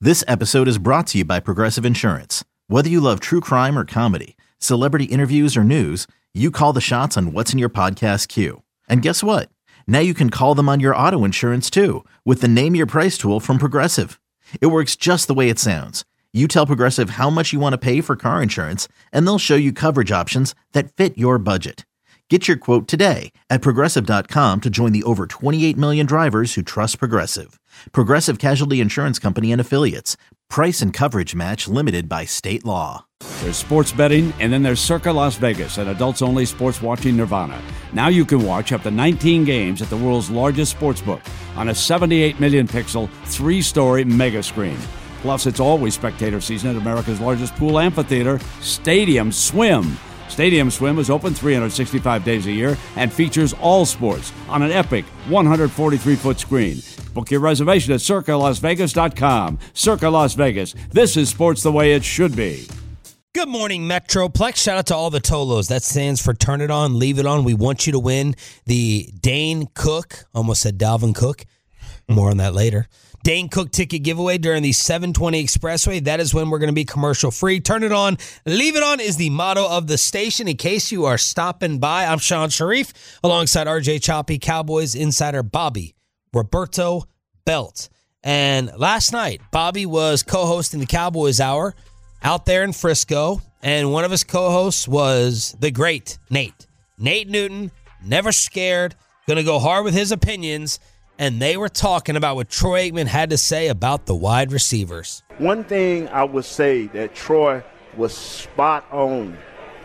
This episode is brought to you by Progressive Insurance. Whether you love true crime or comedy, celebrity interviews or news, you call the shots on what's in your podcast queue. And guess what? Now you can call them on your auto insurance too with the Name Your Price tool from Progressive. It works just the way it sounds. You tell Progressive how much you want to pay for car insurance, and they'll show you coverage options that fit your budget. Get your quote today at Progressive.com to join the over 28 million drivers who trust Progressive. Progressive Casualty Insurance Company and Affiliates. Price and coverage match limited by state law. There's sports betting, and then there's Circa Las Vegas, an adults-only sports watching nirvana. Now you can watch up to 19 games at the world's largest sportsbook on a 78 million pixel, 3-story mega screen. Plus, it's always spectator season at America's largest pool amphitheater, Stadium Swim. Stadium Swim is open 365 days a year and features all sports on an epic 143-foot screen. Book your reservation at CircaLasVegas.com. Circa Las Vegas. This is sports the way it should be. Good morning, Metroplex. Shout out to all the Tolos. That stands for Turn It On, Leave It On. We want you to win the Dane Cook, almost said Dalvin Cook. More on that later. Dane Cook ticket giveaway during the 720 Expressway. That is when we're going to be commercial free. Turn it on, leave it on is the motto of the station. In case you are stopping by, I'm Sean Sharif alongside RJ Choppy, Cowboys insider Bobby Roberto Belt. And last night, Bobby was co-hosting the Cowboys Hour out there in Frisco, and one of his co-hosts was the great Nate. Nate Newton, never scared, going to go hard with his opinions. And they were talking about what Troy Aikman had to say about the wide receivers. One thing I would say that Troy was spot on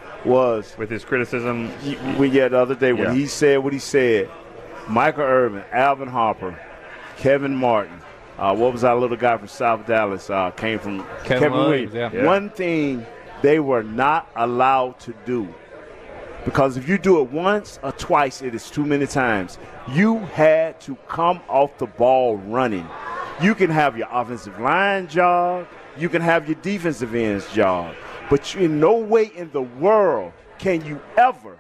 was with his criticism. The other day when he said what he said, Michael Irvin, Alvin Harper, Kevin Martin, what was our little guy from South Dallas? Came from Kevin Williams. Yeah. One thing they were not allowed to do, because if you do it once or twice, it is too many times. You had to come off the ball running. You can have your offensive line jog. You can have your defensive ends jog. But in no way in the world can you ever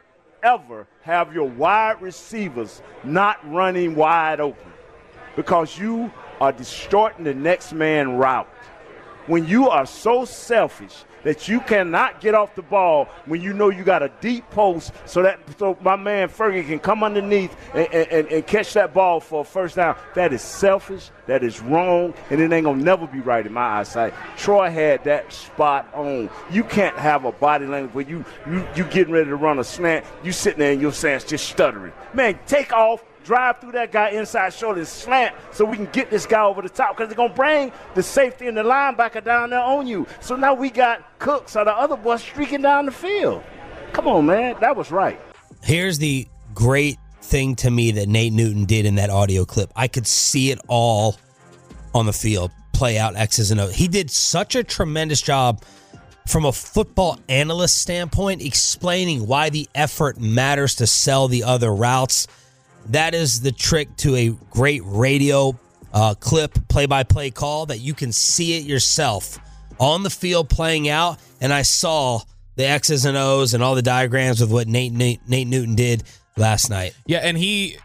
have your wide receivers not running wide open, because you are distorting the next man route. When you are so selfish that you cannot get off the ball when you know you got a deep post so my man Fergie can come underneath and catch that ball for a first down. That is selfish, that is wrong, and it ain't going to never be right in my eyesight. Troy had that spot on. You can't have a body language where you getting ready to run a slant, you sitting there and your slant's just stuttering. Man, take off. Drive through that guy inside shoulder and slant so we can get this guy over the top, because they're going to bring the safety and the linebacker down there on you. So now we got Cooks or the other boys streaking down the field. Come on, man. That was right. Here's the great thing to me that Nate Newton did in that audio clip. I could see it all on the field, play out X's and O's. He did such a tremendous job from a football analyst standpoint, explaining why the effort matters to sell the other routes. That is the trick to a great radio clip, play-by-play call, that you can see it yourself on the field playing out. And I saw the X's and O's and all the diagrams of what Nate Newton did last night. Yeah, and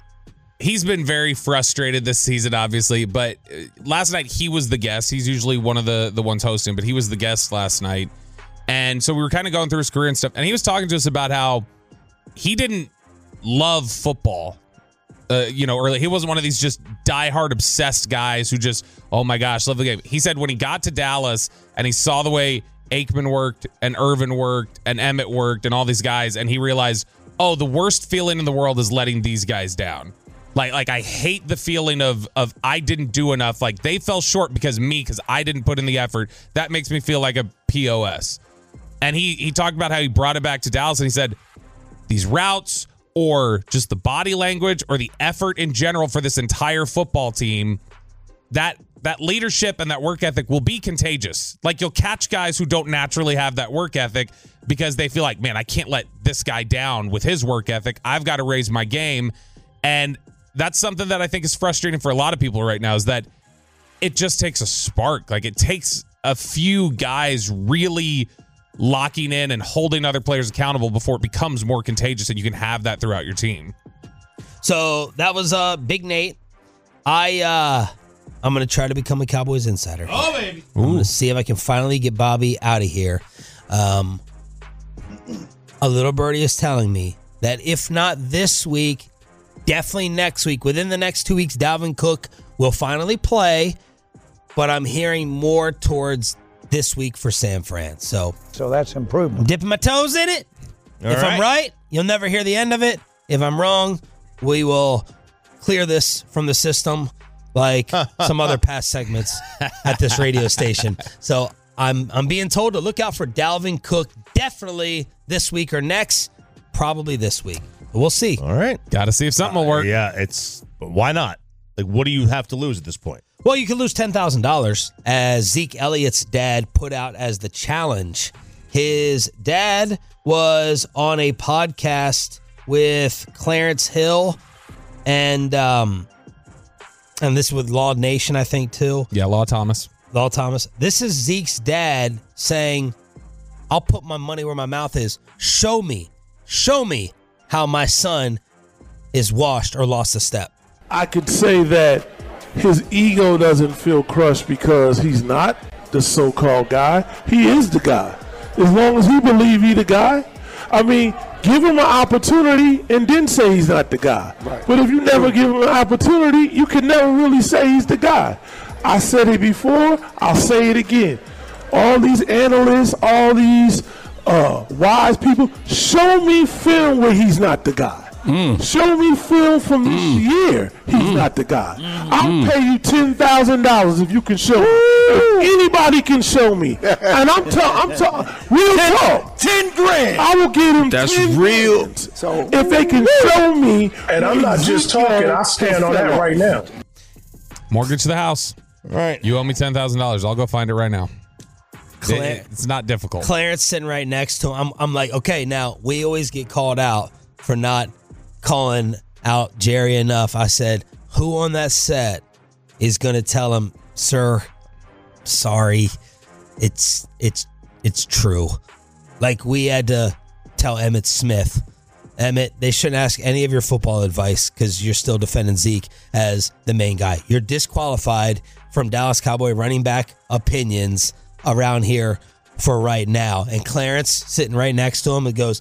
he's been very frustrated this season, obviously. But last night he was the guest. He's usually one of the ones hosting, but he was the guest last night. And so we were kind of going through his career and stuff. And he was talking to us about how he didn't love football. Early. He wasn't one of these just diehard obsessed guys who just, oh my gosh, love the game. He said when he got to Dallas and he saw the way Aikman worked and Irvin worked and Emmett worked and all these guys, and he realized, oh, the worst feeling in the world is letting these guys down. Like I hate the feeling of I didn't do enough. Like they fell short because I didn't put in the effort. That makes me feel like a POS. And he talked about how he brought it back to Dallas, and he said these routes, or just the body language or the effort in general for this entire football team, that leadership and that work ethic will be contagious. Like you'll catch guys who don't naturally have that work ethic because they feel like, man, I can't let this guy down with his work ethic. I've got to raise my game. And that's something that I think is frustrating for a lot of people right now, is that it just takes a spark. Like it takes a few guys really locking in and holding other players accountable before it becomes more contagious and you can have that throughout your team. So that was Big Nate. I'm I'm going to try to become a Cowboys insider. Oh, baby. I'm going to see if I can finally get Bobby out of here. A little birdie is telling me that if not this week, definitely next week, within the next 2 weeks, Dalvin Cook will finally play. But I'm hearing more towards this week for San Fran. So that's improvement. I'm dipping my toes in it. I'm right, you'll never hear the end of it. If I'm wrong, we will clear this from the system like some other past segments at this radio station. So I'm being told to look out for Dalvin Cook definitely this week or next, probably this week. But we'll see. All right. Got to see if something will work. Yeah, why not? Like, what do you have to lose at this point? Well, you could lose $10,000, as Zeke Elliott's dad put out as the challenge. His dad was on a podcast with Clarence Hill and this with Law Nation, I think, too. Yeah, Law Thomas. This is Zeke's dad saying, I'll put my money where my mouth is. Show me how my son is washed or lost a step. I could say that his ego doesn't feel crushed because he's not the so-called guy. He is the guy. As long as he believes he's the guy. I mean, give him an opportunity and then say he's not the guy. Right. But if you never give him an opportunity, you can never really say he's the guy. I said it before, I'll say it again. All these analysts, all these wise people, show me film where he's not the guy. Show me film from this year he's not the guy. I'll pay you $10,000 if you can show me. If anybody can show me. And I'm talking real talk. 10 grand. I will give him That's 10 real. grand. So if they can show me. And I'm not just talking, I stand on that right now. Mortgage the house. All right. You owe me $10,000. I'll go find it right now. It's not difficult. Clarence sitting right next to him. I'm like, okay, now we always get called out for not calling out Jerry enough. I said, who on that set is going to tell him, sir, sorry, it's true. Like we had to tell Emmitt Smith, Emmitt, they shouldn't ask any of your football advice because you're still defending Zeke as the main guy. You're disqualified from Dallas Cowboy running back opinions around here for right now. And Clarence sitting right next to him, it goes,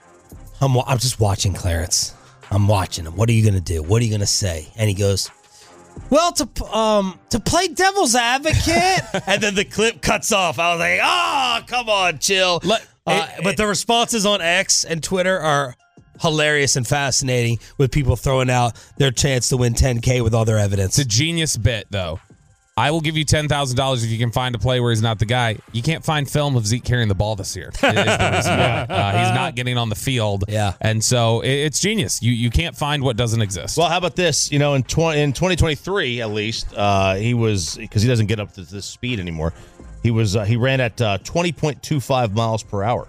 I'm just watching Clarence. I'm watching him. What are you going to do? What are you going to say? And he goes, well, to play devil's advocate. And then the clip cuts off. I was like, come on, chill. But the responses on X and Twitter are hilarious and fascinating with people throwing out their chance to win $10K with all their evidence. It's a genius bit, though. I will give you $10,000 if you can find a play where he's not the guy. You can't find film of Zeke carrying the ball this year. Is the reason why. He's not getting on the field. Yeah. And so it's genius. You can't find what doesn't exist. Well, how about this? You know, in 2023, at least, he was, because he doesn't get up to this speed anymore, he ran at 20.25 miles per hour.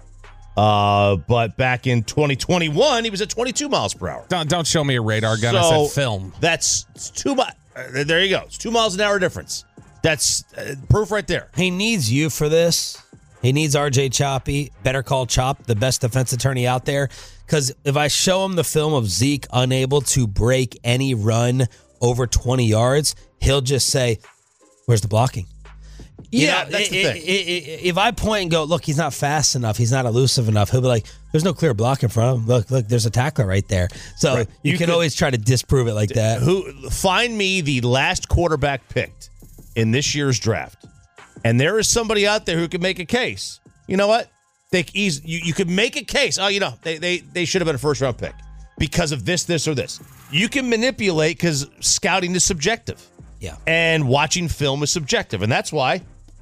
But back in 2021, he was at 22 miles per hour. Don't show me a radar gun. I said film. That's too much. There you go. It's 2 miles an hour difference. That's proof right there. He needs you for this. He needs RJ Choppy, Better Call Chop, the best defense attorney out there. Because if I show him the film of Zeke unable to break any run over 20 yards, he'll just say, where's the blocking? That's the thing. If I point and go, look, he's not fast enough, he's not elusive enough, he'll be like, there's no clear block in front of him. Look, there's a tackler right there. So right. you can always try to disprove it like that. Find me the last quarterback picked in this year's draft. And there is somebody out there who can make a case. You know what? You could make a case. Oh, they should have been a first-round pick because of this, or this. You can manipulate because scouting is subjective. Yeah. And watching film is subjective. And that's why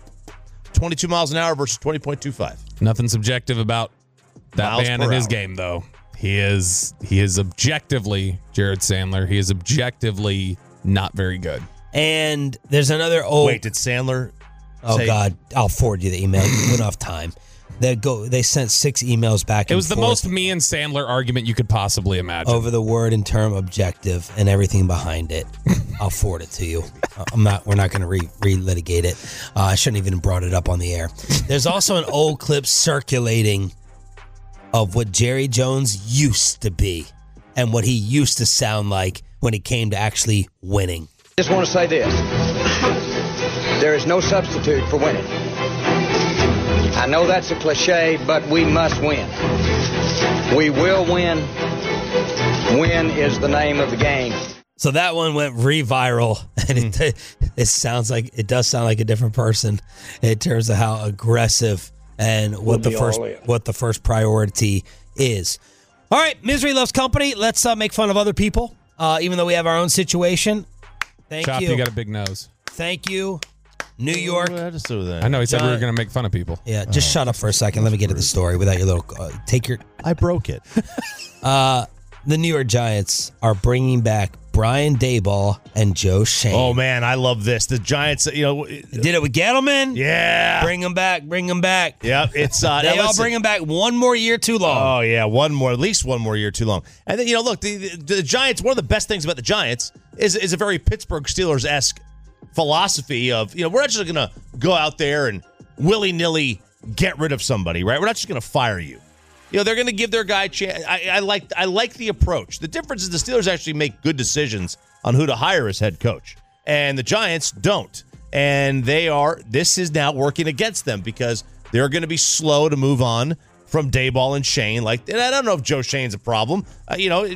22 miles an hour versus 20.25. Nothing subjective about that Miles man per and his hour. game, though. He is objectively Jared Sandler. He is objectively not very good. And there's another old... Wait, did Sandler... Oh, God. I'll forward you the email. We went off time. They sent 6 emails back and forth. It was the most me and Sandler argument you could possibly imagine. Over the word and term objective and everything behind it. I'll forward it to you. We're not going to relitigate it. I shouldn't even have brought it up on the air. There's also an old clip circulating of what Jerry Jones used to be and what he used to sound like when it came to actually winning. Just want to say this. there is no substitute for winning. I know that's a cliche, but we must win. We will win. Win is the name of the game. So that one went re-viral, and it does sound like a different person in terms of how aggressive and what the first priority is. All right, misery loves company. Let's make fun of other people, even though we have our own situation. Thank Chop, you. you got a big nose. Thank you, New York. I know he said we were going to make fun of people. Yeah, just shut up for a second. Let me get to the story without your little. I broke it. The New York Giants are bringing back Brian Daboll and Joe Schoen. Oh, man, I love this. The Giants, Did it with Gettleman. Yeah. Bring them back. Yep. It's they all bring them back one more year too long. Oh, yeah, at least one more year too long. And then, look, the Giants, one of the best things about the Giants is a very Pittsburgh Steelers-esque philosophy of, we're not just going to go out there and willy-nilly get rid of somebody, right? We're not just going to fire you. They're going to give their guy a chance. I like the approach. The difference is the Steelers actually make good decisions on who to hire as head coach, and the Giants don't. And this is now working against them because they're going to be slow to move on from Daboll and Schoen. And I don't know if Joe Schoen's a problem. They entered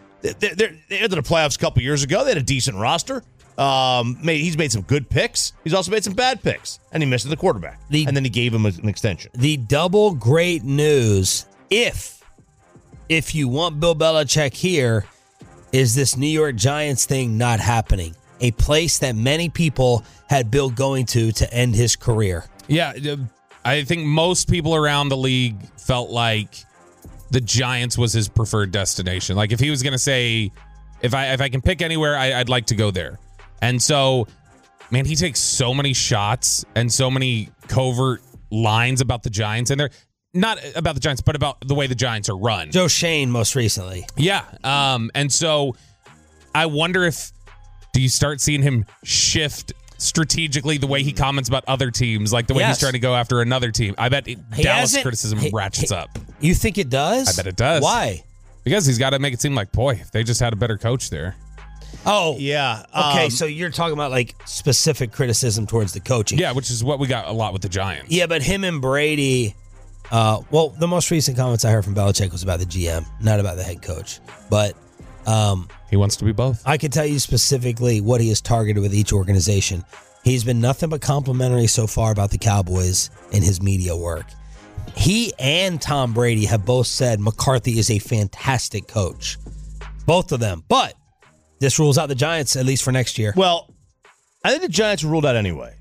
the playoffs a couple years ago. They had a decent roster. He's made some good picks. He's also made some bad picks, and he missed the quarterback. And then he gave him an extension. The double great news, if you want Bill Belichick here, is this New York Giants thing not happening. A place that many people had Bill going to end his career. Yeah, I think most people around the league felt like the Giants was his preferred destination. Like if he was going to say, if I can pick anywhere, I'd like to go there. And so, man, he takes so many shots and so many covert lines about the Giants, and they're not about the Giants, but about the way the Giants are run. Joe Schoen most recently. Yeah. And so I wonder do you start seeing him shift strategically the way he comments about other teams, like the way he's trying to go after another team? I bet Dallas criticism ratchets up. You think it does? I bet it does. Why? Because he's got to make it seem like, boy, if they just had a better coach there. Oh, yeah. Okay, so you're talking about like specific criticism towards the coaching. Yeah, which is what we got a lot with the Giants. Yeah, but him and Brady, the most recent comments I heard from Belichick was about the GM, not about the head coach. But he wants to be both. I can tell you specifically what he has targeted with each organization. He's been nothing but complimentary so far about the Cowboys in his media work. He and Tom Brady have both said McCarthy is a fantastic coach. Both of them. But this rules out the Giants, at least for next year. Well, I think the Giants are ruled out anyway.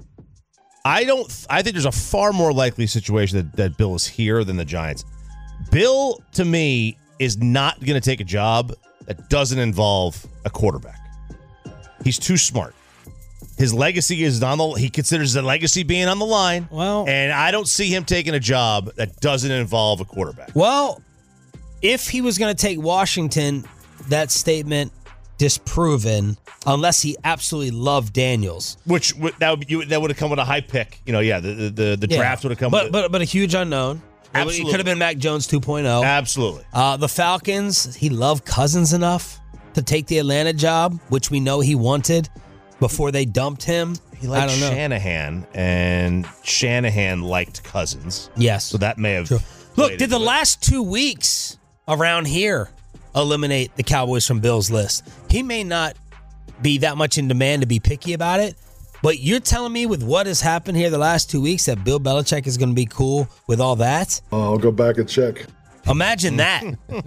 I think there's a far more likely situation that Bill is here than the Giants. Bill, to me, is not going to take a job that doesn't involve a quarterback. He's too smart. His legacy is he considers the legacy being on the line. Well, and I don't see him taking a job that doesn't involve a quarterback. Well, if he was going to take Washington, that statement disproven, unless he absolutely loved Daniels, which that would have come with a high pick. The draft would have come, but a huge unknown. Absolutely. It could have been Mac Jones 2.0. Absolutely. The Falcons, he loved Cousins enough to take the Atlanta job, which we know he wanted before they dumped him. He liked Shanahan, and Shanahan liked Cousins. Yes. So that may have... True. Look, did the last 2 weeks around here eliminate the Cowboys from Bill's list? He may not be that much in demand to be picky about it, but you're telling me with what has happened here the last 2 weeks that Bill Belichick is going to be cool with all that? I'll go back and check. Imagine that.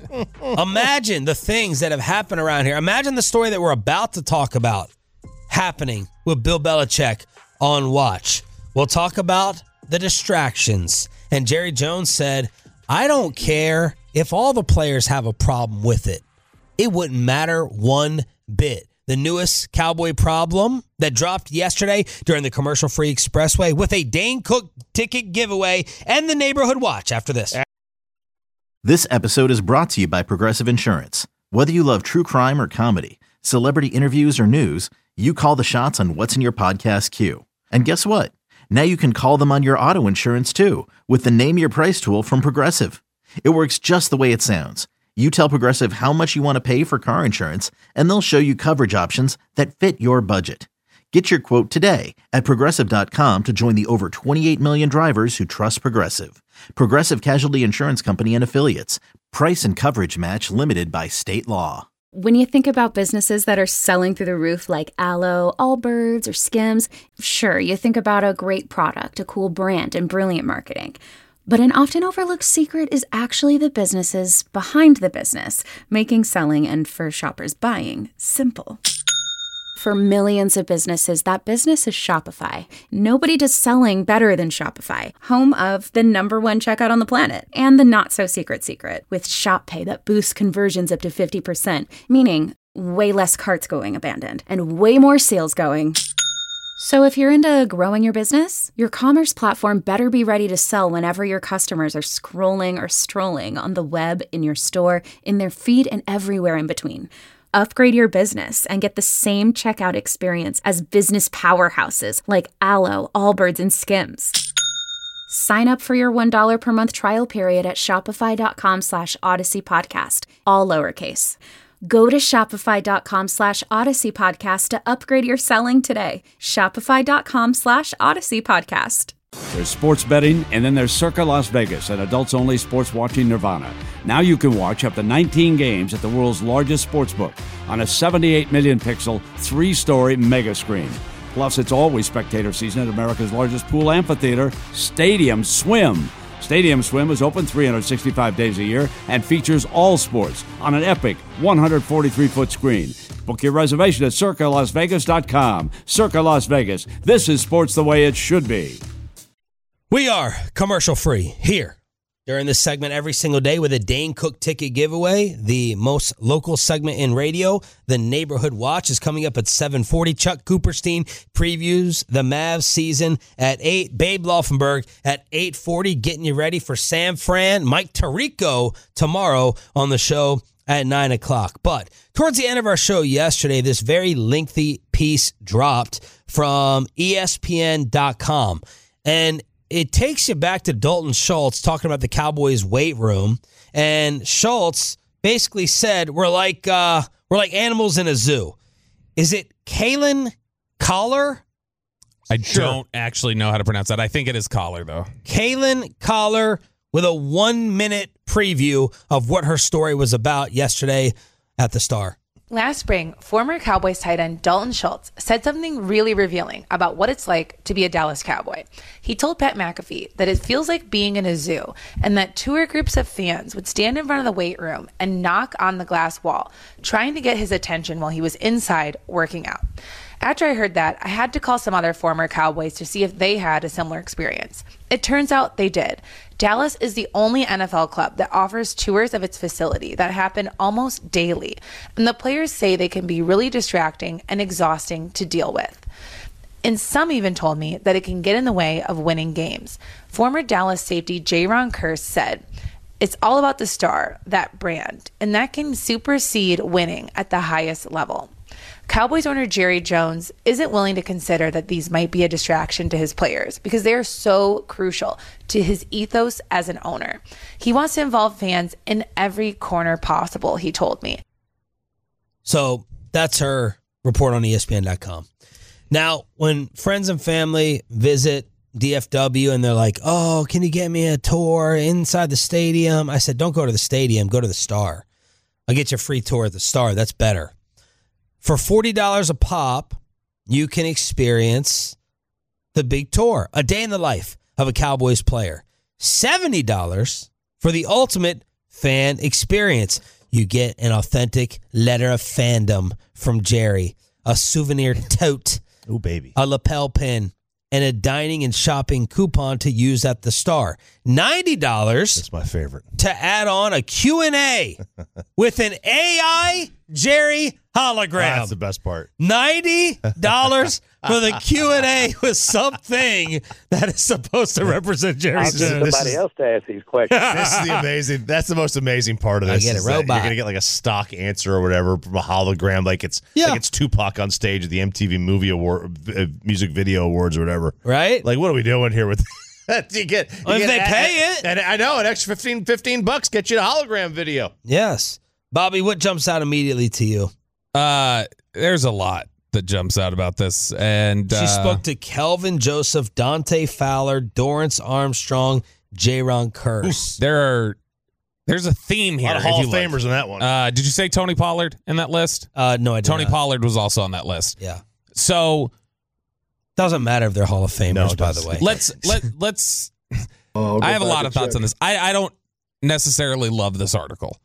Imagine the things that have happened around here. Imagine the story that we're about to talk about happening with Bill Belichick on watch. We'll talk about the distractions. And Jerry Jones said, I don't care if all the players have a problem with it. It wouldn't matter one bit. The newest Cowboy problem that dropped yesterday during the commercial-free Expressway with a Dane Cook ticket giveaway and the Neighborhood Watch after this. This episode is brought to you by Progressive Insurance. Whether you love true crime or comedy, celebrity interviews or news, you call the shots on what's in your podcast queue. And guess what? Now you can call them on your auto insurance too with the Name Your Price tool from Progressive. It works just the way it sounds. You tell Progressive how much you want to pay for car insurance, and they'll show you coverage options that fit your budget. Get your quote today at Progressive.com to join the over 28 million drivers who trust Progressive. Progressive Casualty Insurance Company and Affiliates. Price and coverage match limited by state law. When you think about businesses that are selling through the roof like Aloe, Allbirds, or Skims, sure, you think about a great product, a cool brand, and brilliant marketing. But an often overlooked secret is actually the businesses behind the business, making selling and for shoppers buying simple. For millions of businesses, that business is Shopify. Nobody does selling better than Shopify, home of the #1 checkout on the planet and the not-so-secret secret with Shop Pay that boosts conversions up to 50%, meaning way less carts going abandoned and way more sales going. So if you're into growing your business, your commerce platform better be ready to sell whenever your customers are scrolling or strolling on the web, in your store, in their feed, and everywhere in between. Upgrade your business and get the same checkout experience as business powerhouses like Aloe, Allbirds, and Skims. Sign up for your $1 per month trial period at shopify.com/Odyssey Podcast, all lowercase. Go to shopify.com/Odyssey Podcast to upgrade your selling today. Shopify.com/Odyssey Podcast. There's sports betting, and then there's Circa Las Vegas, an adults-only sports watching nirvana. Now you can watch up to 19 games at the world's largest sportsbook on a 78 million pixel, 3-story mega screen. Plus, it's always spectator season at America's largest pool amphitheater, Stadium Swim. Stadium Swim is open 365 days a year and features all sports on an epic 143-foot screen. Book your reservation at CircaLasVegas.com. Circa Las Vegas. This is sports the way it should be. We are commercial-free here during this segment every single day with a Dane Cook ticket giveaway. The most local segment in radio, the Neighborhood Watch, is coming up at 7:40. Chuck Cooperstein previews the Mavs season at 8. Babe Laufenberg at 8:40, getting you ready for San Fran. Mike Tirico tomorrow on the show at 9 o'clock. But towards the end of our show yesterday, this very lengthy piece dropped from ESPN.com. And it takes you back to Dalton Schultz talking about the Cowboys' weight room, and Schultz basically said, "We're like animals in a zoo." Is it Kalen Collar? I don't actually know how to pronounce that. I think it is Collar, though. Kalen Collar with a 1-minute preview of what her story was about yesterday at the Star. Last spring, former Cowboys tight end Dalton Schultz said something really revealing about what it's like to be a Dallas Cowboy. He told Pat McAfee that it feels like being in a zoo and that tour groups of fans would stand in front of the weight room and knock on the glass wall, trying to get his attention while he was inside working out. After I heard that, I had to call some other former Cowboys to see if they had a similar experience. It turns out they did. Dallas is the only NFL club that offers tours of its facility that happen almost daily, and the players say they can be really distracting and exhausting to deal with. And some even told me that it can get in the way of winning games. Former Dallas safety Jaron Kearse said, "It's all about the star, that brand, and that can supersede winning at the highest level." Cowboys owner Jerry Jones isn't willing to consider that these might be a distraction to his players because they are so crucial to his ethos as an owner. He wants to involve fans in every corner possible, he told me. So that's her report on ESPN.com. Now, when friends and family visit DFW and they're like, "Oh, can you get me a tour inside the stadium?" I said, "Don't go to the stadium, go to the Star. I'll get you a free tour at the Star. That's better." For $40 a pop, you can experience the big tour, a day in the life of a Cowboys player. $70 for the ultimate fan experience. You get an authentic letter of fandom from Jerry, a souvenir tote, Ooh, baby, a lapel pin, and a dining and shopping coupon to use at the Star. $90. That's my favorite. To add on a Q&A with an AI Jerry hologram. That's the best part. $90 for the Q&A with something that is supposed to represent Jerry. I'll get somebody else to ask these questions. This is the amazing. That's the most amazing part of this. I get a robot. You're gonna get like a stock answer or whatever from a hologram, like it's Tupac on stage at the MTV Movie Award, Music Video Awards or whatever. Right? Like, what are we doing here with? If they pay it, and I know an extra $15 gets you a hologram video. Yes, Bobby. What jumps out immediately to you? There's a lot that jumps out about this. And she spoke to Kelvin Joseph, Dante Fowler, Dorrance Armstrong, Jaron Kearse. There's a theme here. A lot of Hall of Famers in that one. Did you say Tony Pollard in that list? No, I didn't. Tony Pollard was also on that list. Yeah. So doesn't matter if they're Hall of Famers, by the way. Let's. I have a lot of thoughts on this. I don't necessarily love this article.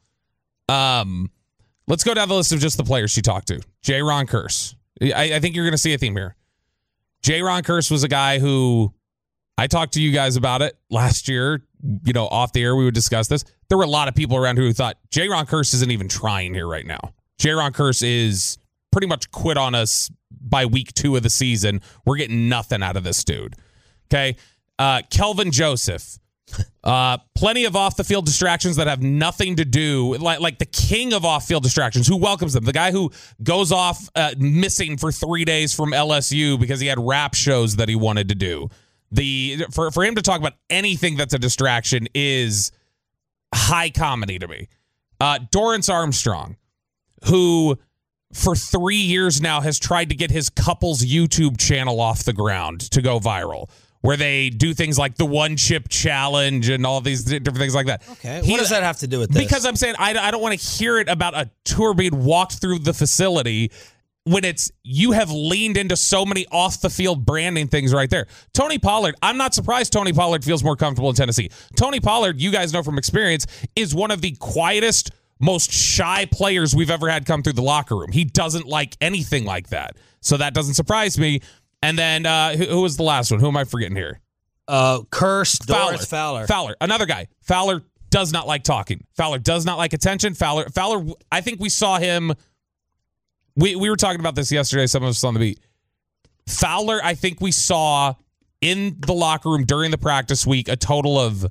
Let's go down the list of just the players she talked to. Jaron Kearse. I think you're going to see a theme here. Jaron Kearse was a guy who I talked to you guys about it last year. You know, off the air, we would discuss this. There were a lot of people around who thought Jaron Kearse isn't even trying here right now. Jaron Kearse is pretty much quit on us by week 2 of the season. We're getting nothing out of this dude. Okay. Kelvin Joseph. Plenty of off-the-field distractions that have nothing to do, like the king of off-field distractions. Who welcomes them? The guy who goes off missing for 3 days from LSU because he had rap shows that he wanted to do. For him to talk about anything that's a distraction is high comedy to me. Dorrance Armstrong, who for 3 years now has tried to get his couple's YouTube channel off the ground to go viral, where they do things like the one chip challenge and all these different things like that. Okay. What does that have to do with this? Because I'm saying I don't want to hear it about a tour being walked through the facility when you have leaned into so many off the field branding things right there. Tony Pollard, I'm not surprised Tony Pollard feels more comfortable in Tennessee. Tony Pollard, you guys know from experience, is one of the quietest, most shy players we've ever had come through the locker room. He doesn't like anything like that. So that doesn't surprise me. And then who was the last one? Who am I forgetting here? Kearse, Dorrance Fowler. Fowler, another guy. Fowler does not like talking. Fowler does not like attention. Fowler, I think we saw him. We were talking about this yesterday, some of us on the beat. Fowler, I think we saw in the locker room during the practice week a total of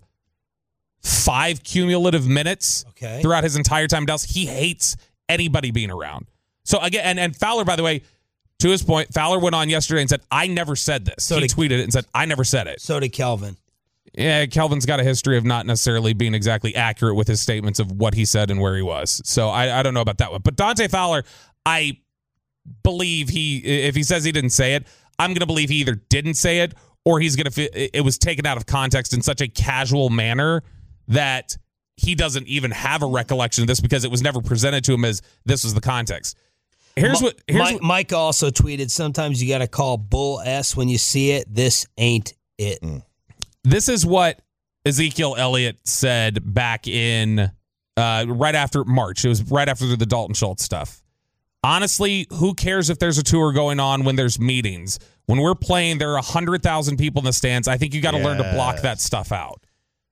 5 cumulative minutes throughout his entire time in Dallas. He hates anybody being around. So again, and Fowler, by the way, to his point, Fowler went on yesterday and said, I never said this. So he tweeted it and said, I never said it. So did Kelvin. Yeah, Kelvin's got a history of not necessarily being exactly accurate with his statements of what he said and where he was. So I don't know about that one. But Dante Fowler, I believe if he says he didn't say it, I'm going to believe he either didn't say it or he's going to, it was taken out of context in such a casual manner that he doesn't even have a recollection of this because it was never presented to him as this was the context. Mike also tweeted, sometimes you got to call bull S when you see it. This ain't it. This is what Ezekiel Elliott said back in right after March. It was right after the Dalton Schultz stuff. Honestly, who cares if there's a tour going on when there's meetings? When we're playing, there are 100,000 people in the stands. I think you got to learn to block that stuff out.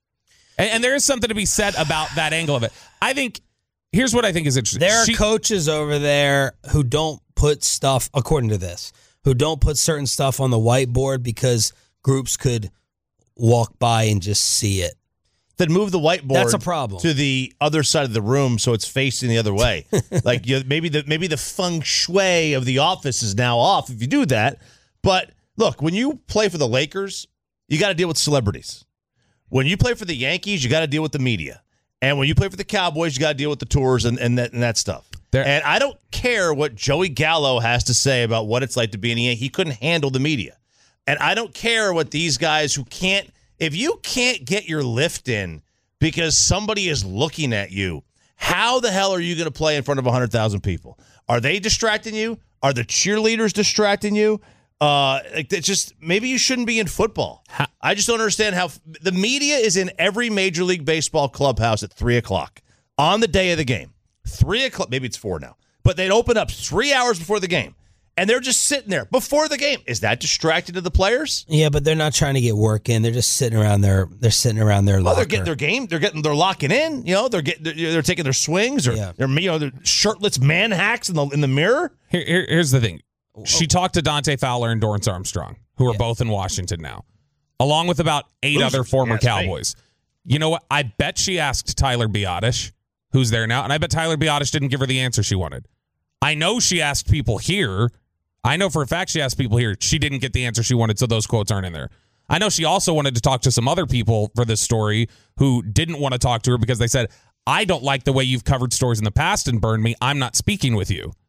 And there is something to be said about that angle of it. I think, here's what I think is interesting. There are coaches over there who don't put stuff, according to this, who don't put certain stuff on the whiteboard because groups could walk by and just see it. Then move the whiteboard. That's a problem. To the other side of the room so it's facing the other way. Like maybe the feng shui of the office is now off if you do that. But look, when you play for the Lakers, you got to deal with celebrities. When you play for the Yankees, you got to deal with the media. And when you play for the Cowboys, you got to deal with the tours and that stuff. And I don't care what Joey Gallo has to say about what it's like to be in the Yankee. He couldn't handle the media. And I don't care what these guys who can't, if you can't get your lift in because somebody is looking at you, how the hell are you going to play in front of 100,000 people? Are they distracting you? Are the cheerleaders distracting you? It's just, maybe you shouldn't be in football. I just don't understand how the media is in every Major League Baseball clubhouse at 3 o'clock on the day of the game. 3 o'clock, maybe it's 4 now, but they'd open up 3 hours before the game. And they're just sitting there before the game. Is that distracting to the players? Yeah, but they're not trying to get work in. They're just sitting around their. They're sitting around their locker. They're getting their game. They're locking in. You know, they're taking their swings or they're shirtless man hacks in the mirror. Here's the thing. She talked to Dante Fowler and Dorrance Armstrong, who are both in Washington now, along with about 8 other former Cowboys. You know what? I bet she asked Tyler Biadasz, who's there now, and I bet Tyler Biadasz didn't give her the answer she wanted. I know she asked people here. I know for a fact she asked people here. She didn't get the answer she wanted, so those quotes aren't in there. I know she also wanted to talk to some other people for this story who didn't want to talk to her because they said, I don't like the way you've covered stories in the past and burned me. I'm not speaking with you.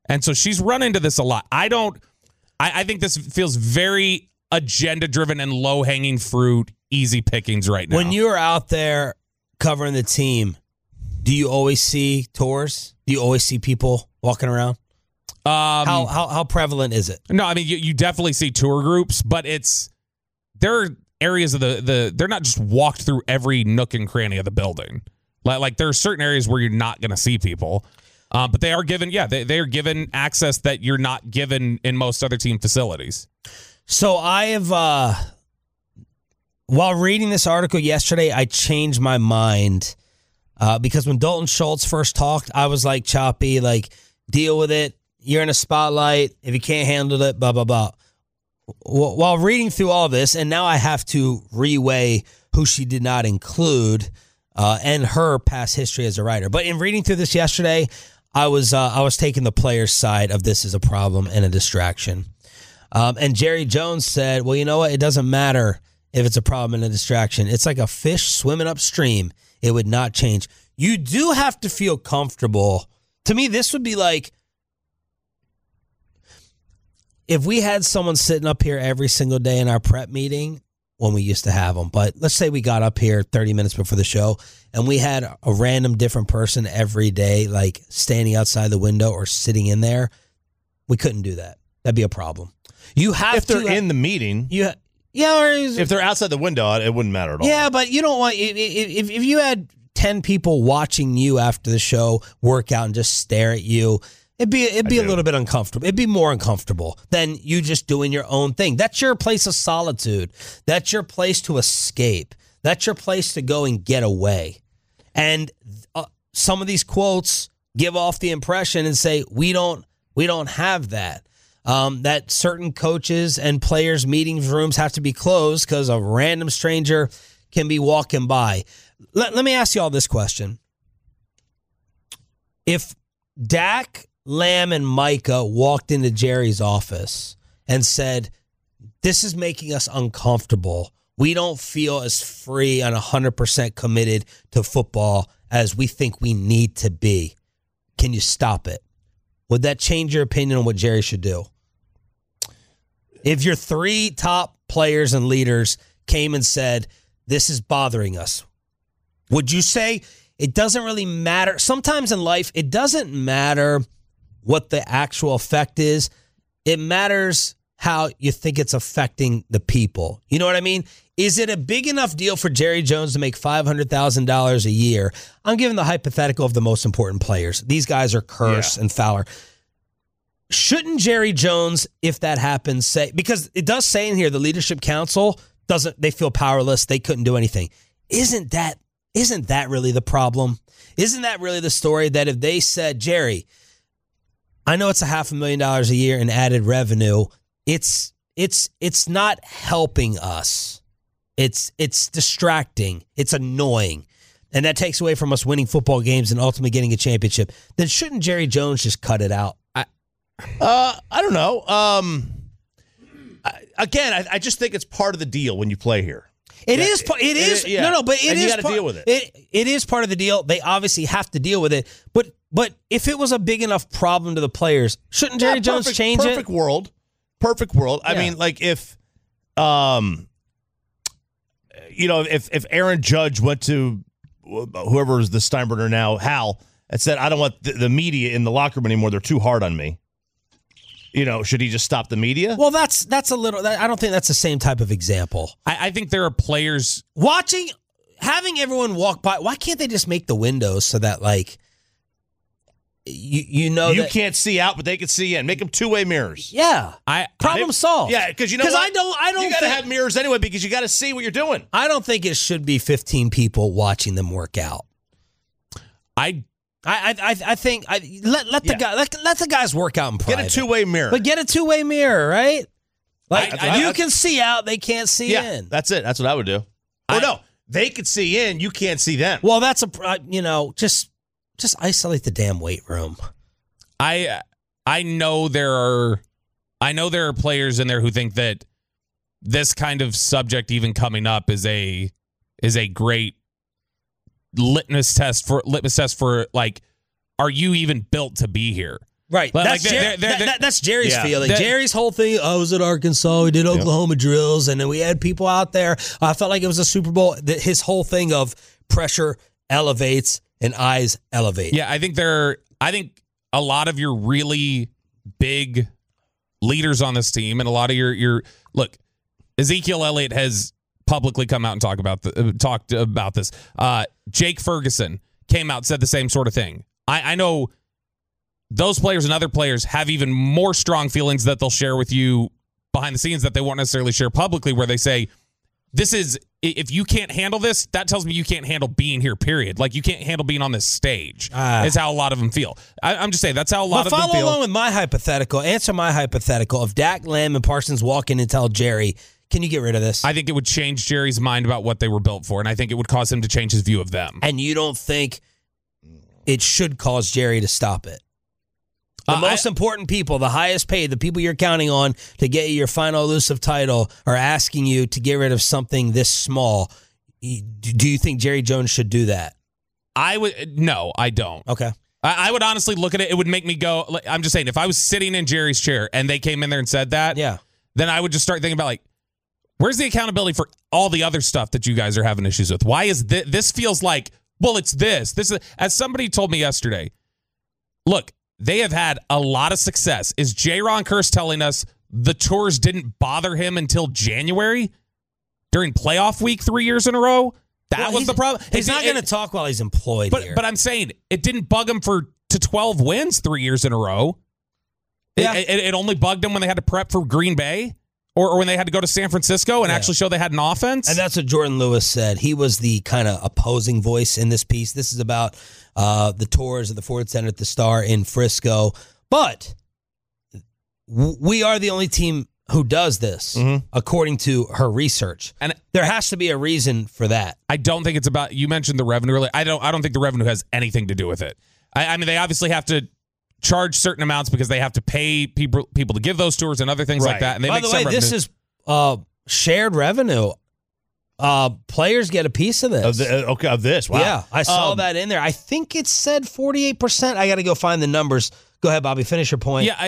And so she's run into this a lot. I think this feels very agenda-driven and low-hanging fruit, easy pickings right now. When you're out there covering the team, do you always see tours? Do you always see people walking around? How prevalent is it? No, I mean, you definitely see tour groups, but there are areas of they're not just walked through every nook and cranny of the building. Like there are certain areas where you're not going to see people. But they are given, they are given access that you're not given in most other team facilities. So I have, while reading this article yesterday, I changed my mind because when Dalton Schultz first talked, I was like, Choppy, like, deal with it. You're in a spotlight. If you can't handle it, blah, blah, blah. While reading through all this, and now I have to reweigh who she did not include and her past history as a writer. But in reading through this yesterday, I was taking the player's side of this as a problem and a distraction. And Jerry Jones said, well, you know what? It doesn't matter if it's a problem and a distraction. It's like a fish swimming upstream. It would not change. You do have to feel comfortable. To me, this would be like if we had someone sitting up here every single day in our prep meeting when we used to have them. But let's say we got up here 30 minutes before the show and we had a random different person every day, like standing outside the window or sitting in there. We couldn't do that. That'd be a problem. You have if they're in the meeting. Or if they're outside the window, it wouldn't matter at all. Yeah, but you don't want if you had 10 people watching you after the show work out and just stare at you, it'd be a little bit uncomfortable. It'd be more uncomfortable than you just doing your own thing. That's your place of solitude. That's your place to escape. That's your place to go and get away. And some of these quotes give off the impression and say we don't have that. That certain coaches and players' meeting rooms have to be closed because a random stranger can be walking by. Let me ask you all this question. If Dak, Lamb, and Micah walked into Jerry's office and said, this is making us uncomfortable. We don't feel as free and 100% committed to football as we think we need to be. Can you stop it? Would that change your opinion on what Jerry should do? If your 3 top players and leaders came and said, this is bothering us, would you say it doesn't really matter? Sometimes in life, it doesn't matter what the actual effect is. It matters how you think it's affecting the people. You know what I mean? Is it a big enough deal for Jerry Jones to make $500,000 a year? I'm giving the hypothetical of the most important players. These guys are Kearse and Fowler. Shouldn't Jerry Jones, if that happens, say, because it does say in here the Leadership Council they feel powerless, they couldn't do anything. Isn't that really the problem? Isn't that really the story that if they said, Jerry, I know it's $500,000 a year in added revenue, it's not helping us. It's distracting. It's annoying. And that takes away from us winning football games and ultimately getting a championship. Then shouldn't Jerry Jones just cut it out? I don't know. I just think it's part of the deal when you play here. It is. But it is. You got to deal with it. It is part of the deal. They obviously have to deal with it. But if it was a big enough problem to the players, shouldn't Jerry Jones change it? Perfect world. I mean, like if, if Aaron Judge went to whoever is the Steinbrenner now, Hal, and said, I don't want the media in the locker room anymore. They're too hard on me. Should he just stop the media? Well, that's a little. I don't think that's the same type of example. I think there are players having everyone walk by. Why can't they just make the windows so that you can't see out, but they can see in. Make them two-way mirrors. Yeah, problem solved. Yeah, because I don't. You got to have mirrors anyway because you got to see what you're doing. I don't think it should be 15 people watching them work out. I think let the guys work out in private. Get a two-way mirror. But get a two-way mirror, right? You can see out, they can't see in. That's it. That's what I would do. No, they could see in, you can't see them. Well, that's just isolate the damn weight room. I know there are players in there who think that this kind of subject even coming up is a great litmus test for like, are you even built to be here? Right. But That's, that's Jerry's feeling. Jerry's whole thing, I was at Arkansas, we did Oklahoma drills, and then we had people out there. I felt like it was a Super Bowl. His whole thing of pressure elevates and eyes elevate. Yeah, I think a lot of your really big leaders on this team and a lot of your look, Ezekiel Elliott has publicly come out and talked about this. Jake Ferguson came out and said the same sort of thing. I know those players and other players have even more strong feelings that they'll share with you behind the scenes that they won't necessarily share publicly, where they say, if you can't handle this, that tells me you can't handle being here, period. Like, you can't handle being on this stage, is how a lot of them feel. I'm just saying, that's how a lot of them feel. Follow along with my hypothetical. Answer my hypothetical. If Dak, Lamb, and Parsons walk in and tell Jerry, can you get rid of this? I think it would change Jerry's mind about what they were built for, and I think it would cause him to change his view of them. And you don't think it should cause Jerry to stop it? The most important people, the highest paid, the people you're counting on to get you your final elusive title are asking you to get rid of something this small. Do you think Jerry Jones should do that? No, I don't. Okay. I would honestly look at it. It would make me go, I'm just saying, if I was sitting in Jerry's chair and they came in there and said that, then I would just start thinking about, like, where's the accountability for all the other stuff that you guys are having issues with? Why is this feels like, well, it's this. This is, as somebody told me yesterday, look, they have had a lot of success. Is J-Ron Curse telling us the tours didn't bother him until January during playoff week 3 years in a row? That was the problem. He's not going to talk while he's employed here. But I'm saying it didn't bug him to 12 wins 3 years in a row. Yeah. It only bugged him when they had to prep for Green Bay or when they had to go to San Francisco and actually show they had an offense. And that's what Jordan Lewis said. He was the kind of opposing voice in this piece. This is about the tours of the Ford Center at the Star in Frisco. But we are the only team who does this, according to her research. And there has to be a reason for that. I don't think it's about, you mentioned the revenue earlier. I don't think the revenue has anything to do with it. I mean, they obviously have to charge certain amounts because they have to pay people to give those tours and other things like that. And they By the way, this is shared revenue. Players get a piece of this. Of this. Wow. Yeah, I saw that in there. I think it said 48%. I got to go find the numbers. Go ahead, Bobby. Finish your point. Yeah,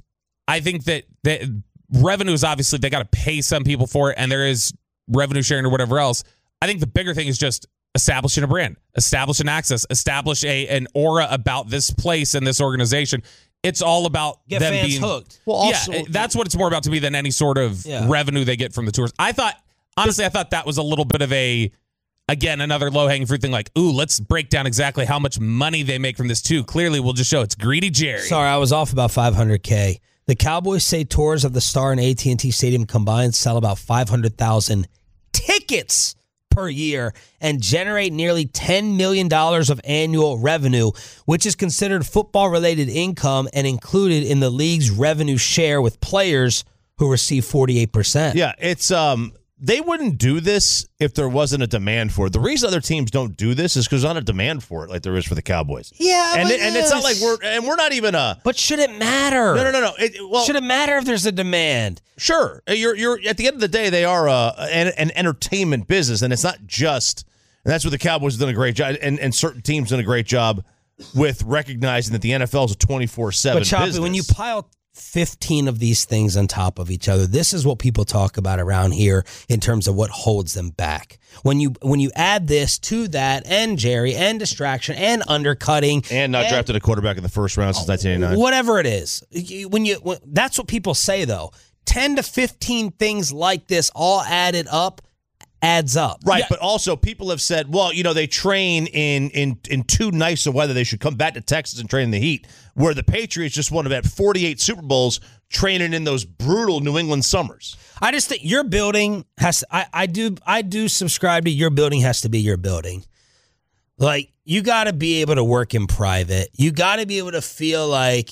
I think that revenue is obviously, they got to pay some people for it, and there is revenue sharing or whatever else. I think the bigger thing is just establishing a brand, establishing access, establish an aura about this place and this organization. It's all about get them fans being hooked. Well, also, that's what it's more about to me than any sort of revenue they get from the tours. I thought that was a little bit of another low-hanging fruit thing, like, ooh, let's break down exactly how much money they make from this too. Clearly, we'll just show it's greedy Jerry. Sorry, I was off about $500K. The Cowboys say tours of the Star and AT&T Stadium combined sell about 500,000 tickets per year and generate nearly $10 million of annual revenue, which is considered football-related income and included in the league's revenue share with players who receive 48%. Yeah, it's they wouldn't do this if there wasn't a demand for it. The reason other teams don't do this is because there's not a demand for it like there is for the Cowboys. Yeah, and it's not like we're not even a. But should it matter? No. Should it matter if there's a demand? Sure, you're at the end of the day they are an entertainment business, and it's not just. And that's what the Cowboys have done a great job, and certain teams done a great job with recognizing that the NFL is a 24/7 business. But business. When you pile 15 of these things on top of each other, this is what people talk about around here in terms of what holds them back. When you add this to that, and Jerry, and distraction, and undercutting, and not drafted a quarterback in the first round since 1989, whatever it is, that's what people say though. 10 to 15 things like this all added up adds up. Right, but also people have said, well, they train in too nice of weather. They should come back to Texas and train in the heat, where the Patriots just won about 48 Super Bowls training in those brutal New England summers. I just think your building has to, I do subscribe to your building has to be your building. Like, you got to be able to work in private. You got to be able to feel like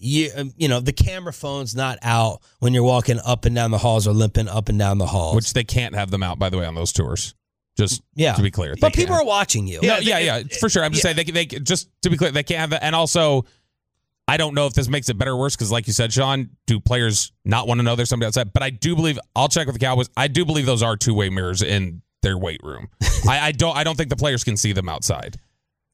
the camera phone's not out when you're walking up and down the halls or limping up and down the halls. Which they can't have them out, by the way, on those tours. Just to be clear. But people are watching you. Yeah, for sure. I'm just saying, they just to be clear, they can't have that. And also, I don't know if this makes it better or worse, because like you said, Sean, do players not want to know there's somebody outside? But I do believe, I'll check with the Cowboys, I do believe those are two-way mirrors in their weight room. I don't think the players can see them outside.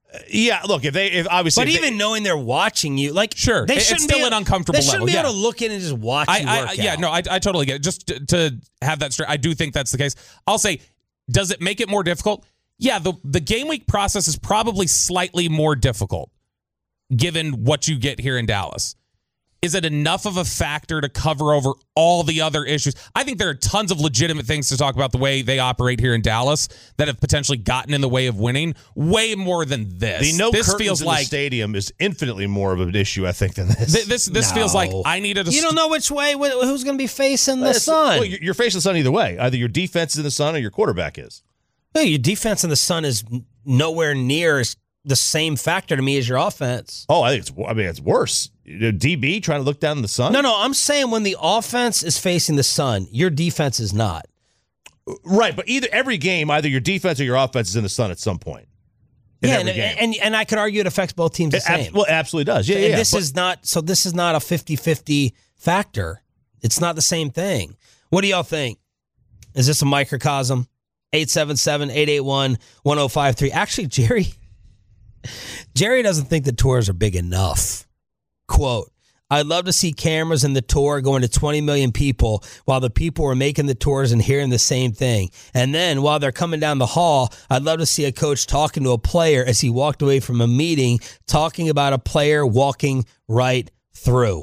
Yeah, look, if obviously, but even knowing they're watching you, like sure, they it's still an uncomfortable level. They shouldn't be able to look in and just watch you work out. Yeah, no, I totally get it. Just to have that straight, I do think that's the case. I'll say, does it make it more difficult? Yeah, the game week process is probably slightly more difficult given what you get here in Dallas. Is it enough of a factor to cover over all the other issues? I think there are tons of legitimate things to talk about the way they operate here in Dallas that have potentially gotten in the way of winning way more than this. The this curtains feels in like the stadium is infinitely more of an issue, I think, than this. This feels like I needed a... You don't know which way, who's going to be facing the sun. Well, you're facing the sun either way. Either your defense is in the sun or your quarterback is. Well, your defense in the sun is nowhere near the same factor to me as your offense. Oh, it's worse. DB trying to look down in the sun? No, I'm saying when the offense is facing the sun, your defense is not. Right, but every game, either your defense or your offense is in the sun at some point. Yeah, and I could argue it affects both teams the same. Well, it absolutely does. Yeah. This is not a 50-50 factor. It's not the same thing. What do y'all think? Is this a microcosm? 877-881-1053. Actually, Jerry doesn't think the tours are big enough. Quote, I'd love to see cameras in the tour going to 20 million people while the people are making the tours and hearing the same thing. And then while they're coming down the hall, I'd love to see a coach talking to a player as he walked away from a meeting, talking about a player walking right through.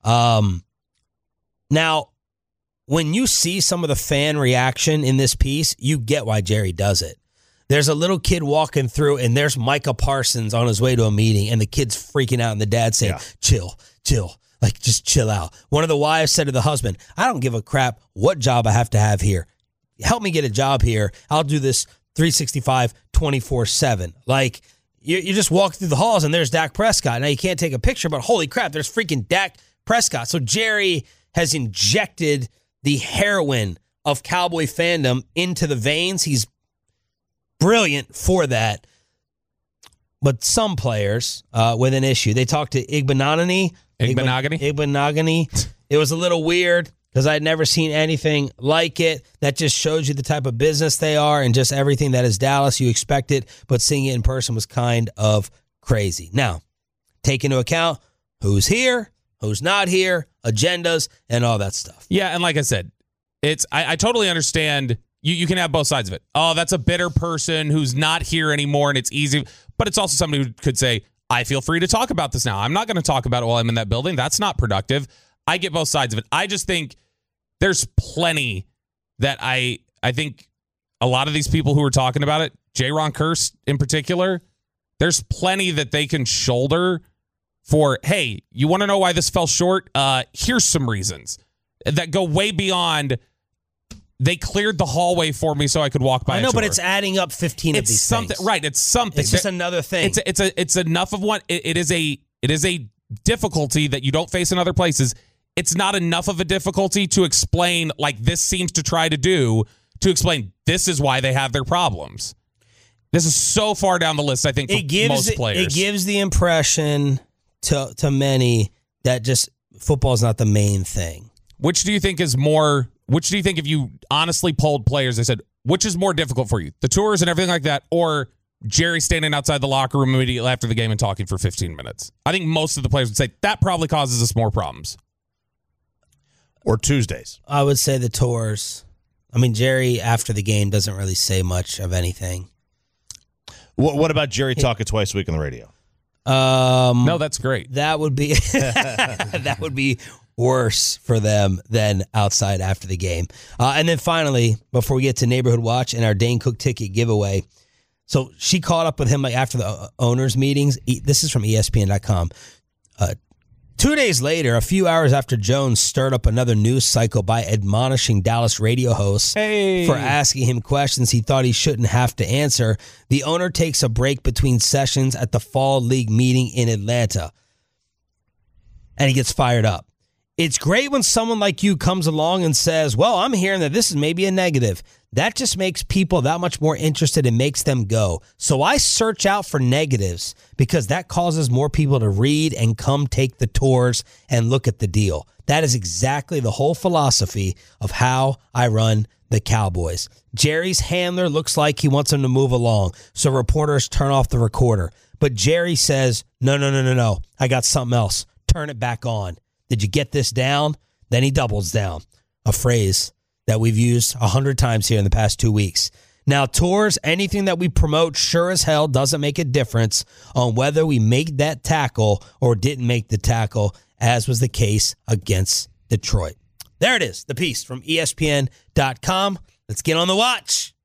Now, when you see some of the fan reaction in this piece, you get why Jerry does it. There's a little kid walking through, and there's Micah Parsons on his way to a meeting, and the kid's freaking out, and the dad saying, chill, like just chill out. One of the wives said to the husband, I don't give a crap what job I have to have here. Help me get a job here. I'll do this 365, 24/7. Like, you just walk through the halls, and there's Dak Prescott. Now, you can't take a picture, but holy crap, there's freaking Dak Prescott. So Jerry has injected the heroin of Cowboy fandom into the veins. He's brilliant for that. But some players with an issue. They talked to Igbenogany. It was a little weird because I'd never seen anything like it. That just shows you the type of business they are and just everything that is Dallas. You expect it, but seeing it in person was kind of crazy. Now, take into account who's here, who's not here, agendas, and all that stuff. Yeah, and like I said, I totally understand. You can have both sides of it. Oh, that's a bitter person who's not here anymore, and it's easy. But it's also somebody who could say, I feel free to talk about this now. I'm not going to talk about it while I'm in that building. That's not productive. I get both sides of it. I just think there's plenty that I think a lot of these people who are talking about it, Jaron Kearse in particular, there's plenty that they can shoulder for, hey, you want to know why this fell short? Here's some reasons that go way beyond... They cleared the hallway for me so I could walk by. I know, but it's adding up 15 of these something, things. Right, it's something. It's just another thing. It's enough of one. It is a difficulty that you don't face in other places. It's not enough of a difficulty to explain, like this seems to try to do, to explain this is why they have their problems. This is so far down the list, I think, for most players. It gives the impression to many that just football is not the main thing. Which do you think is more... Which do you think, if you honestly polled players, they said, which is more difficult for you? The tours and everything like that, or Jerry standing outside the locker room immediately after the game and talking for 15 minutes? I think most of the players would say that probably causes us more problems. Or Tuesdays. I would say the tours. I mean, Jerry, after the game, doesn't really say much of anything. What about Jerry talking twice a week on the radio? No, that's great. That would be that would be worse for them than outside after the game. And then finally, before we get to Neighborhood Watch and our Dane Cook ticket giveaway, so she caught up with him like after the owners' meetings. This is from ESPN.com. 2 days later, a few hours after Jones stirred up another news cycle by admonishing Dallas radio hosts for asking him questions he thought he shouldn't have to answer, the owner takes a break between sessions at the Fall League meeting in Atlanta. And he gets fired up. It's great when someone like you comes along and says, well, I'm hearing that this is maybe a negative. that just makes people that much more interested and makes them go. So I search out for negatives because that causes more people to read and come take the tours and look at the deal. That is exactly the whole philosophy of how I run the Cowboys. Jerry's handler looks like he wants him to move along, so reporters turn off the recorder. But Jerry says, no, I got something else. Turn it back on. Did you get this down? Then he doubles down. A phrase that we've used 100 times here in the past 2 weeks. Now, tours, anything that we promote sure as hell doesn't make a difference on whether we make that tackle or didn't make the tackle, as was the case against Detroit. There it is, the piece from ESPN.com. Let's get on the watch.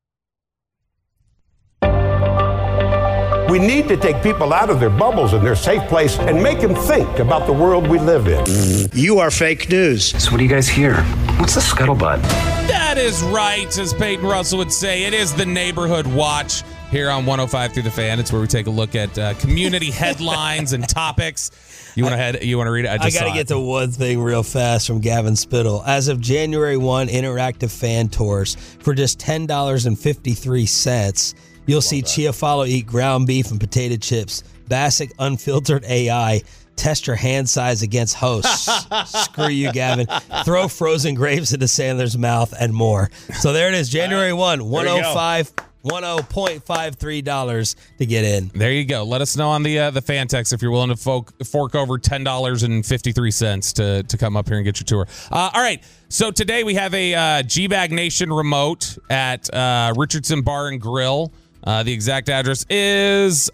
We need to take people out of their bubbles and their safe place and make them think about the world we live in. You are fake news. So what do you guys hear? What's the scuttlebutt? That is right, as Peyton Russell would say. It is the Neighborhood Watch here on 105 Through the Fan. It's where we take a look at community headlines and topics. You want to read it? I got to get to one thing real fast from Gavin Spittle. As of January 1, interactive fan tours for just $10.53. You'll see Chiafalo eat ground beef and potato chips. Bassick unfiltered AI. Test your hand size against hosts. Screw you, Gavin. Throw frozen grapes into Sandler's mouth and more. So there it is, January 1, $10.53 to get in. There you go. Let us know on the fan text if you're willing to fork over $10.53 to come up here and get your tour. All right. So today we have a G-Bag Nation remote at Richardson Bar and Grill. The exact address is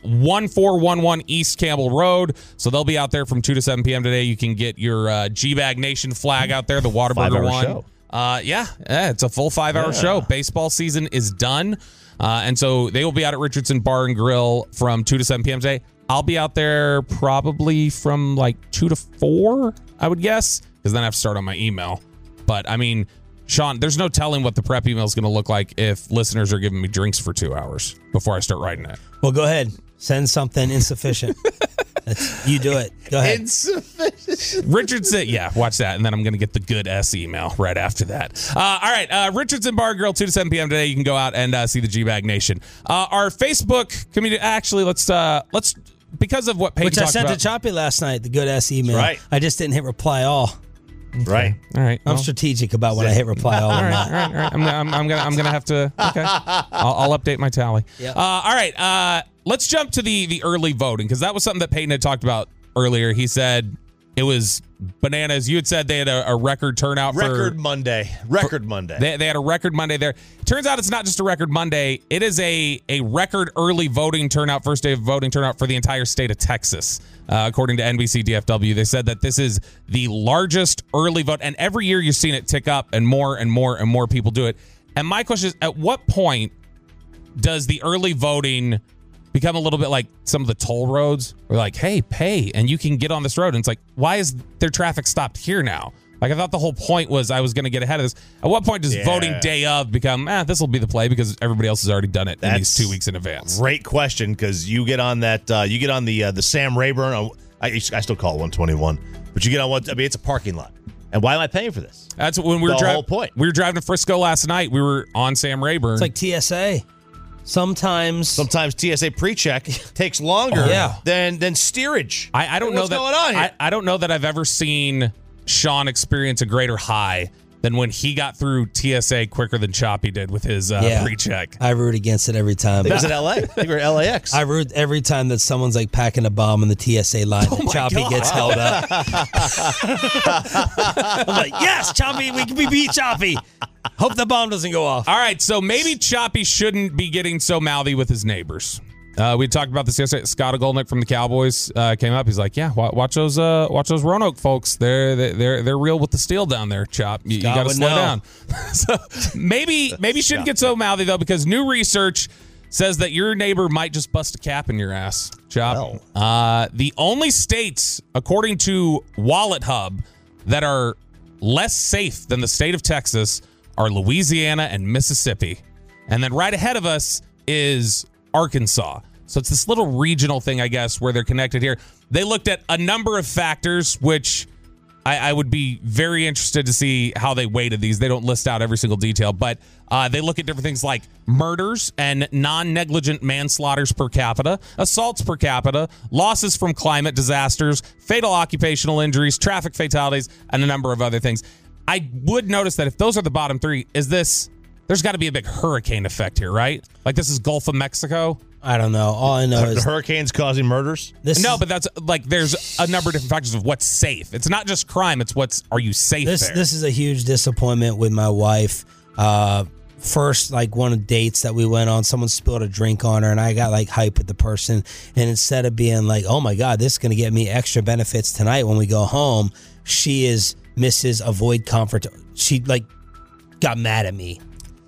1411 East Campbell Road. So they'll be out there from 2 to 7 p.m. today. You can get your G-Bag Nation flag out there, the Whataburger one. Show. Yeah, it's a full 5-hour show. Baseball season is done. And so they will be out at Richardson Bar and Grill from 2 to 7 p.m. today. I'll be out there probably from like 2 to 4, I would guess, because then I have to start on my email. But, I mean, Sean, there's no telling what the prep email is going to look like if listeners are giving me drinks for 2 hours before I start writing it. Well, go ahead. Send something insufficient. You do it. Go ahead. Insufficient. Richardson, yeah, watch that. And then I'm going to get the good S email right after that. All right. Richardson Bar Grill, 2 to 7 p.m. today. You can go out and see the G-Bag Nation. Our Facebook community, actually, let's because of what Peyton talked about. Which I sent to Choppy last night, the good S email. Right. I just didn't hit reply all. Okay. Right. All right. I'm strategic about when I hit reply all. All right. I'm gonna have to. Okay. I'll update my tally. Yep. All right. Let's jump to the early voting, because that was something that Peyton had talked about earlier. He said it was bananas. You had said they had a record turnout. Record Monday. They had a record Monday there. Turns out it's not just a record Monday. It is a record early voting turnout, first day of voting turnout for the entire state of Texas. According to NBC DFW, they said that this is the largest early vote, and every year you've seen it tick up, and more and more and more people do it. And my question is, at what point does the early voting become a little bit like some of the toll roads? We're like, hey, pay, and you can get on this road. And it's like, why is their traffic stopped here now? Like, I thought the whole point was I was going to get ahead of this. At what point does voting day of become, this will be the play because everybody else has already done it in these 2 weeks in advance? Great question, because you get on that, you get on the Sam Rayburn. I still call it 121, but you get on one. I mean, it's a parking lot. And why am I paying for this? That's when we were driving. The whole point. We were driving to Frisco last night. We were on Sam Rayburn. It's like TSA. Sometimes TSA pre-check takes longer than steerage. I don't know what's going on here. I don't know that I've ever seen Sean experience a greater high than when he got through TSA quicker than Choppy did with his pre-check. I root against it every time. It was in LA. I think we were at LAX. I root every time that someone's like packing a bomb in the TSA line and Choppy gets held up. I'm like, yes, Choppy, we beat Choppy. Hope the bomb doesn't go off. All right, so maybe Choppy shouldn't be getting so mouthy with his neighbors. We talked about this yesterday. Scott Golnick from the Cowboys came up. He's like, "Yeah, watch those Roanoke folks. They're real with the steel down there, Chop. You got to slow down." So maybe shouldn't get so mouthy though, because new research says that your neighbor might just bust a cap in your ass, Chop. The only states, according to Wallet Hub, that are less safe than the state of Texas are Louisiana and Mississippi, and then right ahead of us is Arkansas. So it's this little regional thing, I guess, where they're connected here. They looked at a number of factors, which I would be very interested to see how they weighted these. They don't list out every single detail, but they look at different things like murders and non-negligent manslaughters per capita, assaults per capita, losses from climate disasters, fatal occupational injuries, traffic fatalities, and a number of other things. I would notice that if those are the bottom three, there's got to be a big hurricane effect here, right? Like this is Gulf of Mexico. I don't know. All I know is hurricanes causing murders. But that's like there's a number of different factors of what's safe. It's not just crime. It's are you safe there? This is a huge disappointment with my wife. First, like one of the dates that we went on, someone spilled a drink on her, and I got like hype with the person. And instead of being like, "Oh my God, this is going to get me extra benefits tonight when we go home," she is Mrs. Avoid Comfort. She like got mad at me.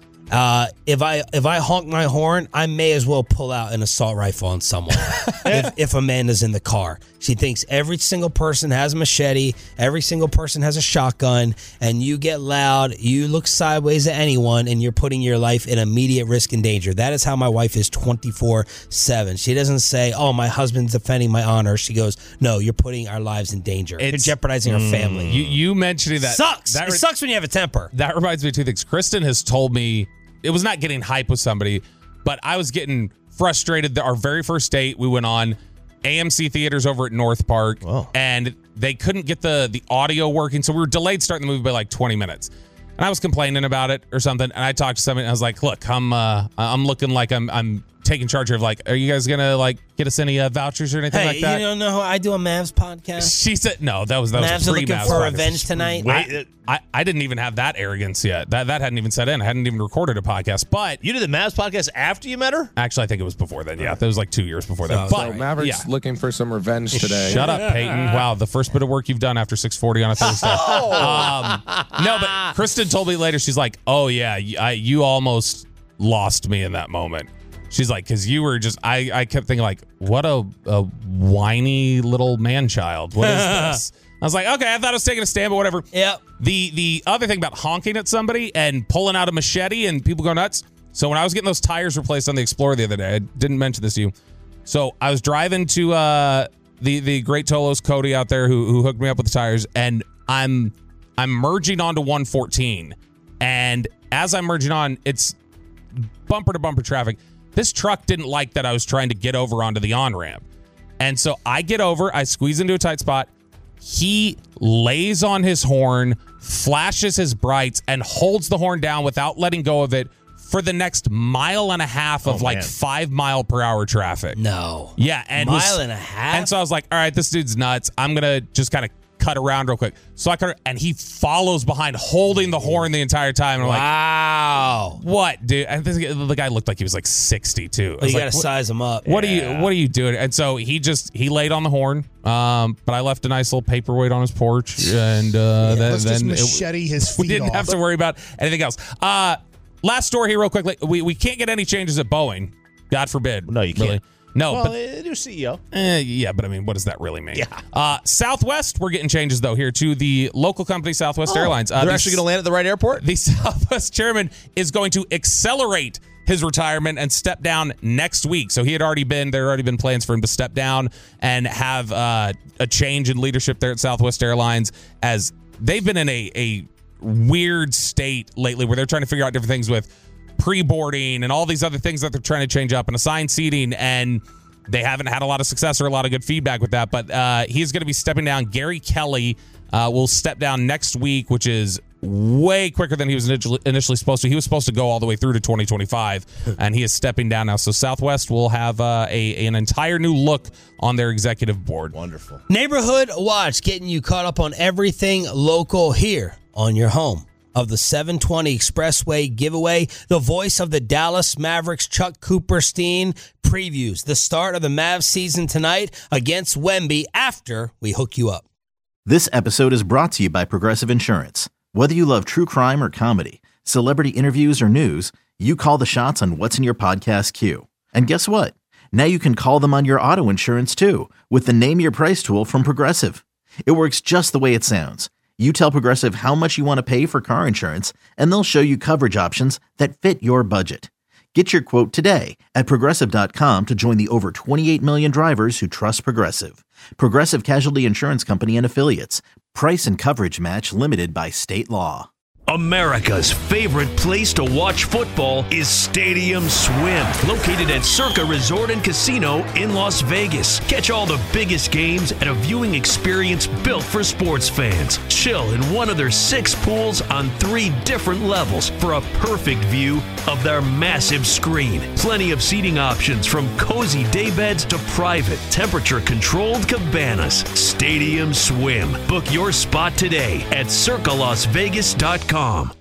If I honk my horn, I may as well pull out an assault rifle on someone. if Amanda's in the car, she thinks every single person has a machete, every single person has a shotgun, and you get loud, you look sideways at anyone, and you're putting your life in immediate risk and danger. That is how my wife is 24/7. She doesn't say, "Oh, my husband's defending my honor." She goes, "No, you're putting our lives in danger. You're jeopardizing our family." You mentioning that sucks. It sucks when you have a temper. That reminds me of two things. Kristen has told me. It was not getting hype with somebody, but I was getting frustrated. Our very first date, we went on AMC Theaters over at North Park, and they couldn't get the audio working, so we were delayed starting the movie by like 20 minutes. And I was complaining about it or something, and I talked to somebody, and I was like, "Look, I'm looking like I'm taking charge of, like, are you guys gonna like get us any vouchers or anything like that?" You don't know how I do a Mavs podcast? She said, "No, that was Mavs are looking for podcast. revenge tonight." I didn't even have that arrogance yet. That hadn't even set in. I hadn't even recorded a podcast. But you did the Mavs podcast after you met her? Actually, I think it was before then. Yeah, that was like 2 years before that. So Maverick's looking for some revenge today. Shut up, Peyton. Wow, the first bit of work you've done after 6:40 on a Thursday. No, but Kristen told me later. She's like, "Oh yeah, you almost lost me in that moment." She's like, because you were just, I kept thinking like, what a whiny little man-child. What is this? I was like, okay, I thought I was taking a stand, but whatever. Yep. The other thing about honking at somebody and pulling out a machete and people go nuts. So when I was getting those tires replaced on the Explorer the other day, I didn't mention this to you. So I was driving to the great Tolos Cody out there who hooked me up with the tires, and I'm merging onto 114. And as I'm merging on, it's bumper to bumper traffic. This truck didn't like that I was trying to get over onto the on-ramp. And so I get over, I squeeze into a tight spot. He lays on his horn, flashes his brights, and holds the horn down without letting go of it for the next mile and a half of 5 mile per hour traffic. No. Yeah. And mile and a half? And so I was like, all right, this dude's nuts. I'm going to just kind of cut around real quick. So I cut, and he follows behind holding the horn the entire time. And I'm wow. Like, what, dude? And the guy looked like he was like 60 too. Well, you got to size him up. What are you doing? And so he laid on the horn. But I left a nice little paperweight on his porch, and let's just machete his feet. We didn't have to worry about anything else. Last story here, real quickly. We can't get any changes at Boeing. God forbid. No, you can't. Really. No, well, but new CEO. Yeah, but I mean, what does that really mean? Yeah. Southwest, we're getting changes though here to the local company Southwest Airlines. They're actually going to land at the right airport. The Southwest chairman is going to accelerate his retirement and step down next week. So there had already been plans for him to step down and have a change in leadership there at Southwest Airlines, as they've been in a weird state lately where they're trying to figure out different things with pre-boarding and all these other things that they're trying to change up and assigned seating, and they haven't had a lot of success or a lot of good feedback with that. But he's going to be stepping down. Gary Kelly will step down next week, which is way quicker than he was initially supposed to. He was supposed to go all the way through to 2025, and he is stepping down now. So Southwest will have an entire new look on their executive board. Wonderful. Neighborhood Watch, getting you caught up on everything local here on your home of the 720 Expressway giveaway. The voice of the Dallas Mavericks, Chuck Cooperstein, previews the start of the Mavs season tonight against Wemby after we hook you up. This episode is brought to you by Progressive Insurance. Whether you love true crime or comedy, celebrity interviews or news, you call the shots on what's in your podcast queue. And guess what? Now you can call them on your auto insurance too with the Name Your Price tool from Progressive. It works just the way it sounds. You tell Progressive how much you want to pay for car insurance, and they'll show you coverage options that fit your budget. Get your quote today at Progressive.com to join the over 28 million drivers who trust Progressive. Progressive Casualty Insurance Company and Affiliates. Price and coverage match limited by state law. America's favorite place to watch football is Stadium Swim, located at Circa Resort and Casino in Las Vegas. Catch all the biggest games at a viewing experience built for sports fans. Chill in one of their 6 pools on 3 different levels for a perfect view of their massive screen. Plenty of seating options from cozy daybeds to private, temperature-controlled cabanas. Stadium Swim. Book your spot today at circalasvegas.com.